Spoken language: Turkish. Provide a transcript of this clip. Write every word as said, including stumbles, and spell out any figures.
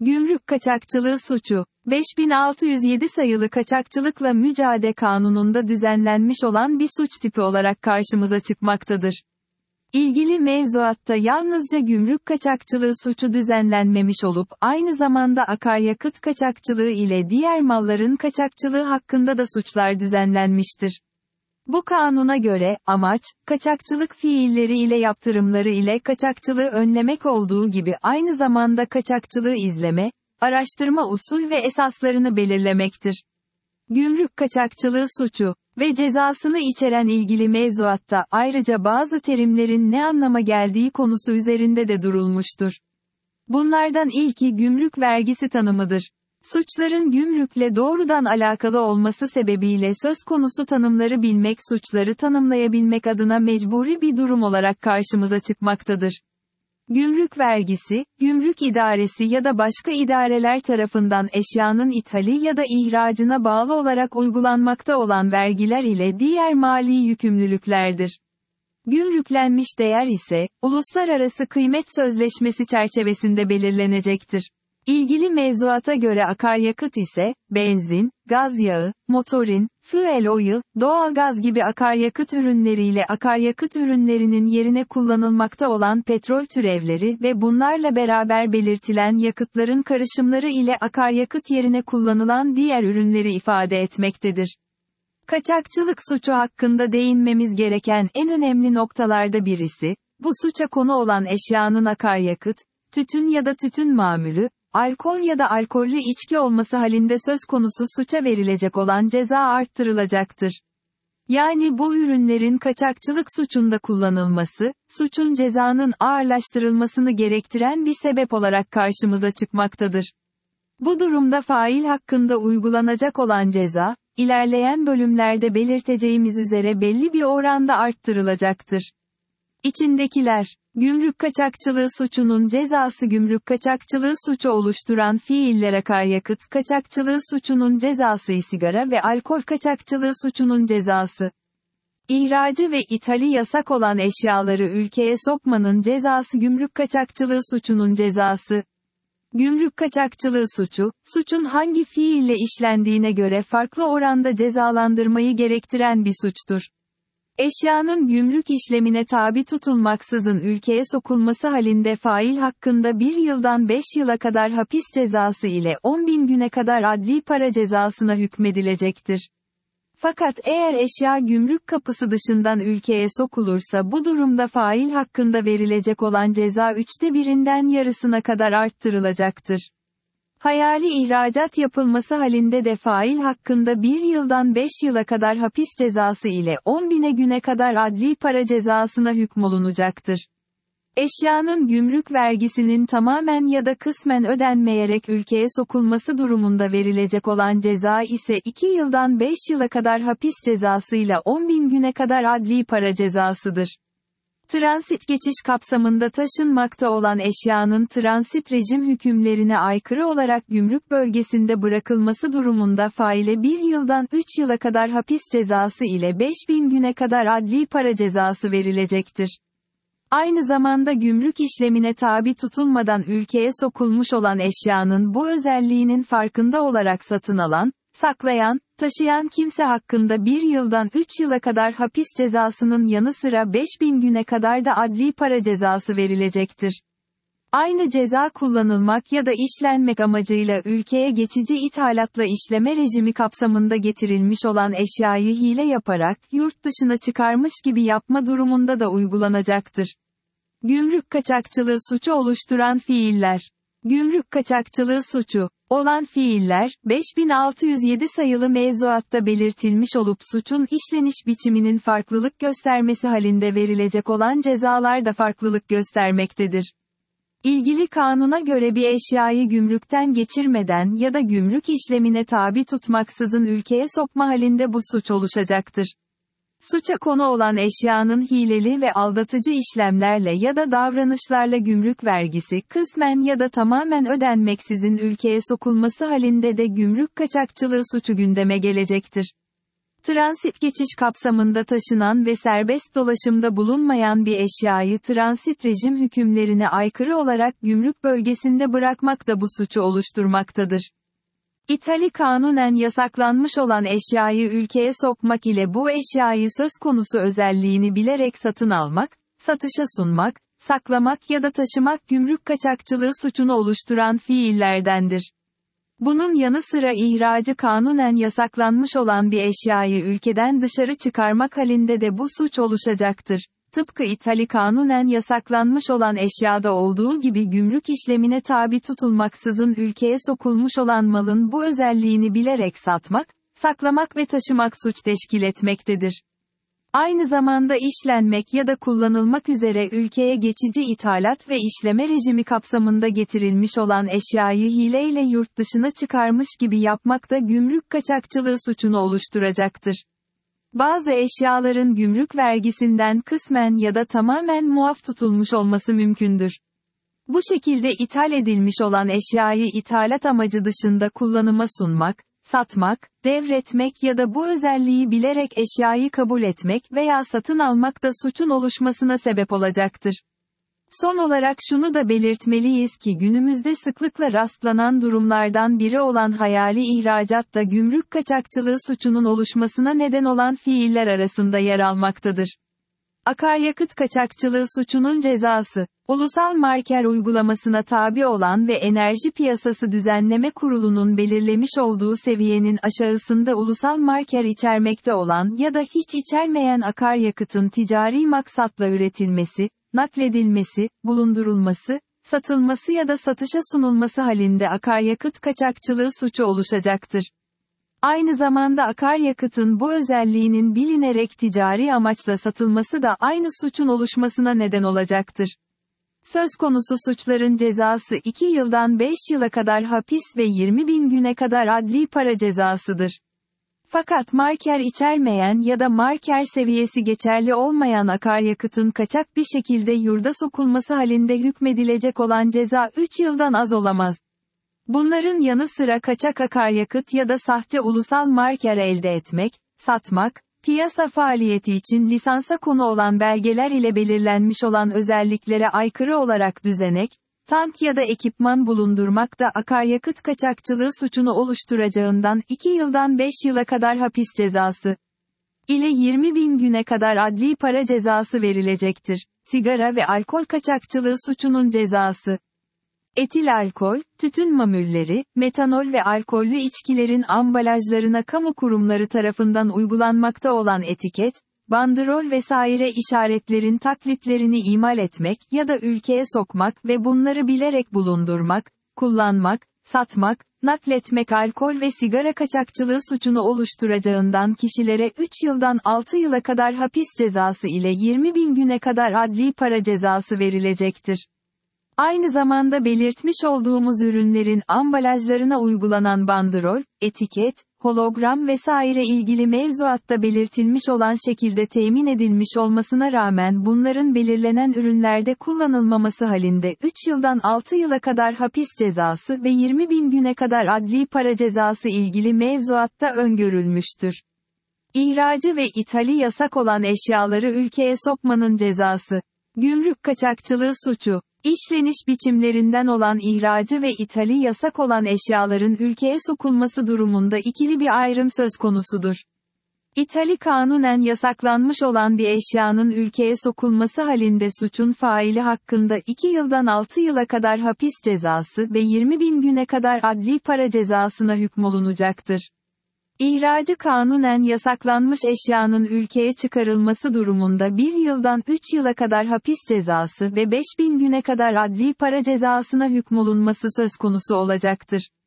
Gümrük kaçakçılığı suçu, beş bin altı yüz yedi sayılı Kaçakçılıkla Mücadele Kanunu'nda düzenlenmiş olan bir suç tipi olarak karşımıza çıkmaktadır. İlgili mevzuatta yalnızca gümrük kaçakçılığı suçu düzenlenmemiş olup, aynı zamanda akaryakıt kaçakçılığı ile diğer malların kaçakçılığı hakkında da suçlar düzenlenmiştir. Bu kanuna göre, amaç, kaçakçılık fiilleri ile yaptırımları ile kaçakçılığı önlemek olduğu gibi aynı zamanda kaçakçılığı izleme, araştırma usul ve esaslarını belirlemektir. Gümrük kaçakçılığı suçu ve cezasını içeren ilgili mevzuatta ayrıca bazı terimlerin ne anlama geldiği konusu üzerinde de durulmuştur. Bunlardan ilki gümrük vergisi tanımıdır. Suçların gümrükle doğrudan alakalı olması sebebiyle söz konusu tanımları bilmek suçları tanımlayabilmek adına mecburi bir durum olarak karşımıza çıkmaktadır. Gümrük vergisi, gümrük idaresi ya da başka idareler tarafından eşyanın ithali ya da ihracına bağlı olarak uygulanmakta olan vergiler ile diğer mali yükümlülüklerdir. Gümrüklenmiş değer ise, uluslararası kıymet sözleşmesi çerçevesinde belirlenecektir. İlgili mevzuata göre akaryakıt ise, benzin, gaz yağı, motorin, fuel oil, doğalgaz gibi akaryakıt ürünleriyle akaryakıt ürünlerinin yerine kullanılmakta olan petrol türevleri ve bunlarla beraber belirtilen yakıtların karışımları ile akaryakıt yerine kullanılan diğer ürünleri ifade etmektedir. Kaçakçılık suçu hakkında değinmemiz gereken en önemli noktalarda birisi, bu suça konu olan eşyanın akaryakıt, tütün ya da tütün mamülü, alkol ya da alkollü içki olması halinde söz konusu suça verilecek olan ceza arttırılacaktır. Yani bu ürünlerin kaçakçılık suçunda kullanılması, suçun cezanın ağırlaştırılmasını gerektiren bir sebep olarak karşımıza çıkmaktadır. Bu durumda fail hakkında uygulanacak olan ceza, ilerleyen bölümlerde belirteceğimiz üzere belli bir oranda arttırılacaktır. İçindekiler, gümrük kaçakçılığı suçunun cezası gümrük kaçakçılığı suçu oluşturan fiiller akaryakıt kaçakçılığı suçunun cezası sigara ve alkol kaçakçılığı suçunun cezası. İhracı ve ithali yasak olan eşyaları ülkeye sokmanın cezası gümrük kaçakçılığı suçunun cezası. Gümrük kaçakçılığı suçu, suçun hangi fiille işlendiğine göre farklı oranda cezalandırmayı gerektiren bir suçtur. Eşyanın gümrük işlemine tabi tutulmaksızın ülkeye sokulması halinde fail hakkında bir yıldan beş yıla kadar hapis cezası ile on bin güne kadar adli para cezasına hükmedilecektir. Fakat eğer eşya gümrük kapısı dışından ülkeye sokulursa bu durumda fail hakkında verilecek olan ceza üçte birinden yarısına kadar arttırılacaktır. Hayali ihracat yapılması halinde de fail hakkında bir yıldan beş yıla kadar hapis cezası ile on bine güne kadar adli para cezasına hükmolunacaktır. Eşyanın gümrük vergisinin tamamen ya da kısmen ödenmeyerek ülkeye sokulması durumunda verilecek olan ceza ise iki yıldan beş yıla kadar hapis cezasıyla on bin güne kadar adli para cezasıdır. Transit geçiş kapsamında taşınmakta olan eşyanın transit rejim hükümlerine aykırı olarak gümrük bölgesinde bırakılması durumunda faile bir yıldan üç yıla kadar hapis cezası ile beş bin güne kadar adli para cezası verilecektir. Aynı zamanda gümrük işlemine tabi tutulmadan ülkeye sokulmuş olan eşyanın bu özelliğinin farkında olarak satın alan, saklayan, taşıyan kimse hakkında bir yıldan üç yıla kadar hapis cezasının yanı sıra beş bin güne kadar da adli para cezası verilecektir. Aynı ceza kullanılmak ya da işlenmek amacıyla ülkeye geçici ithalatla işleme rejimi kapsamında getirilmiş olan eşyayı hile yaparak yurt dışına çıkarmış gibi yapma durumunda da uygulanacaktır. Gümrük kaçakçılığı suçu oluşturan fiiller. Gümrük kaçakçılığı suçu olan fiiller, beş bin altı yüz yedi sayılı mevzuatta belirtilmiş olup suçun işleniş biçiminin farklılık göstermesi halinde verilecek olan cezalar da farklılık göstermektedir. İlgili kanuna göre bir eşyayı gümrükten geçirmeden ya da gümrük işlemine tabi tutmaksızın ülkeye sokma halinde bu suç oluşacaktır. Suça konu olan eşyanın hileli ve aldatıcı işlemlerle ya da davranışlarla gümrük vergisi kısmen ya da tamamen ödenmeksizin ülkeye sokulması halinde de gümrük kaçakçılığı suçu gündeme gelecektir. Transit geçiş kapsamında taşınan ve serbest dolaşımda bulunmayan bir eşyayı transit rejim hükümlerine aykırı olarak gümrük bölgesinde bırakmak da bu suçu oluşturmaktadır. İthali kanunen yasaklanmış olan eşyayı ülkeye sokmak ile bu eşyayı söz konusu özelliğini bilerek satın almak, satışa sunmak, saklamak ya da taşımak gümrük kaçakçılığı suçunu oluşturan fiillerdendir. Bunun yanı sıra ihracı kanunen yasaklanmış olan bir eşyayı ülkeden dışarı çıkarmak halinde de bu suç oluşacaktır. Tıpkı ithali kanunen yasaklanmış olan eşyada olduğu gibi gümrük işlemine tabi tutulmaksızın ülkeye sokulmuş olan malın bu özelliğini bilerek satmak, saklamak ve taşımak suç teşkil etmektedir. Aynı zamanda işlenmek ya da kullanılmak üzere ülkeye geçici ithalat ve işleme rejimi kapsamında getirilmiş olan eşyayı hileyle yurt dışına çıkarmış gibi yapmak da gümrük kaçakçılığı suçunu oluşturacaktır. Bazı eşyaların gümrük vergisinden kısmen ya da tamamen muaf tutulmuş olması mümkündür. Bu şekilde ithal edilmiş olan eşyayı ithalat amacı dışında kullanıma sunmak, satmak, devretmek ya da bu özelliği bilerek eşyayı kabul etmek veya satın almak da suçun oluşmasına sebep olacaktır. Son olarak şunu da belirtmeliyiz ki günümüzde sıklıkla rastlanan durumlardan biri olan hayali ihracat da gümrük kaçakçılığı suçunun oluşmasına neden olan fiiller arasında yer almaktadır. Akaryakıt kaçakçılığı suçunun cezası, ulusal marker uygulamasına tabi olan ve Enerji Piyasası Düzenleme Kurulu'nun belirlemiş olduğu seviyenin aşağısında ulusal marker içermekte olan ya da hiç içermeyen akaryakıtın ticari maksatla üretilmesi, nakledilmesi, bulundurulması, satılması ya da satışa sunulması halinde akaryakıt kaçakçılığı suçu oluşacaktır. Aynı zamanda akaryakıtın bu özelliğinin bilinerek ticari amaçla satılması da aynı suçun oluşmasına neden olacaktır. Söz konusu suçların cezası iki yıldan beş yıla kadar hapis ve yirmi bin güne kadar adli para cezasıdır. Fakat marker içermeyen ya da marker seviyesi geçerli olmayan akaryakıtın kaçak bir şekilde yurda sokulması halinde hükmedilecek olan ceza üç yıldan az olamaz. Bunların yanı sıra kaçak akaryakıt ya da sahte ulusal marker elde etmek, satmak, piyasa faaliyeti için lisansa konu olan belgeler ile belirlenmiş olan özelliklere aykırı olarak düzenek, tank ya da ekipman bulundurmak da akaryakıt kaçakçılığı suçunu oluşturacağından iki yıldan beş yıla kadar hapis cezası ile yirmi bin güne kadar adli para cezası verilecektir. Sigara ve alkol kaçakçılığı suçunun cezası. Etil alkol, tütün mamulleri, metanol ve alkollü içkilerin ambalajlarına kamu kurumları tarafından uygulanmakta olan etiket, bandrol vesaire işaretlerin taklitlerini imal etmek ya da ülkeye sokmak ve bunları bilerek bulundurmak, kullanmak, satmak, nakletmek alkol ve sigara kaçakçılığı suçunu oluşturacağından kişilere üç yıldan altı yıla kadar hapis cezası ile yirmi bin güne kadar adli para cezası verilecektir. Aynı zamanda belirtmiş olduğumuz ürünlerin ambalajlarına uygulanan bandrol, etiket, hologram vesaire ilgili mevzuatta belirtilmiş olan şekilde temin edilmiş olmasına rağmen bunların belirlenen ürünlerde kullanılmaması halinde üç yıldan altı yıla kadar hapis cezası ve yirmi bin güne kadar adli para cezası ilgili mevzuatta öngörülmüştür. İhracı ve ithali yasak olan eşyaları ülkeye sokmanın cezası. Gümrük kaçakçılığı suçu. İşleniş biçimlerinden olan ihracı ve ithali yasak olan eşyaların ülkeye sokulması durumunda ikili bir ayrım söz konusudur. İthali kanunen yasaklanmış olan bir eşyanın ülkeye sokulması halinde suçun faili hakkında iki yıldan altı yıla kadar hapis cezası ve yirmi bin güne kadar adli para cezasına hükmolunacaktır. İhracı kanunen yasaklanmış eşyanın ülkeye çıkarılması durumunda bir yıldan üç yıla kadar hapis cezası ve beş bin güne kadar adli para cezasına hükmolunması söz konusu olacaktır.